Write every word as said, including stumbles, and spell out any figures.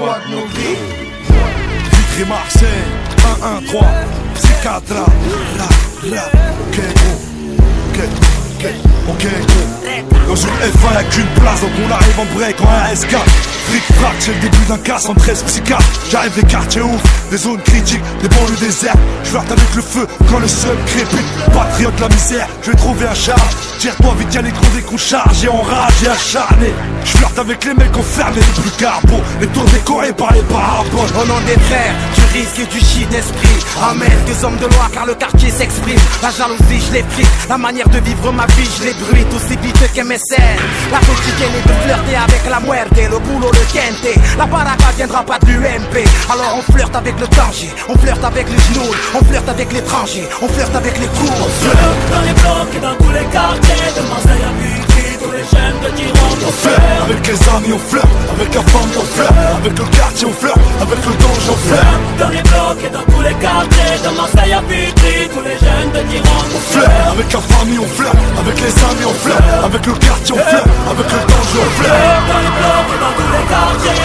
quoi de nos vies? Vitry Marseille, un un trois, psychiatre, ra, ra, ok gros, ok, ok, ok gros. Dans une F un y'a qu'une place, donc on arrive en break en un S quatre. Fric frac, c'est le début d'un casse en treize psychiatres. J'arrive des quartiers ouf, des zones critiques, des banlieues désertes. J'flirte avec le feu quand le seul crépite. Patriote de la misère, je vais trouver un charme. Tire-toi vite, y'a les condés qu'on charge et enrage et acharné. J'flirte avec les mecs enfermés, les plus carbo, les tours décorés par les paraboles. Au nom des frères, du risque et du shit d'esprit. Amène des hommes de loi car le quartier s'exprime. La jalousie, je l'effrite, la manière de vivre ma vie, je l'ébruite aussi vite qu'M S N. La quotidienne est de flirter avec la muerte, le boulot, le quinté. La baraka viendra pas de l'U M P. Alors on flirte avec le danger, on flirte avec les genoux, on flirte avec l'étranger, on flirte avec les coups. On flirte dans les blocs et dans tous les quartiers, de Marseille à Vitry, tous les jeunes de Gironde. On flirte avec les amis, on flirte avec la famille, on flirte avec le quartier, on flirte avec le danger, on flirte dans les blocs et dans tous les quartiers, de Marseille à Vitry, tous les jeunes de Gironde. On flirte avec la famille, on flirte avec les amis, on flirte avec le quartier, on flirte avec le danger, on flirte.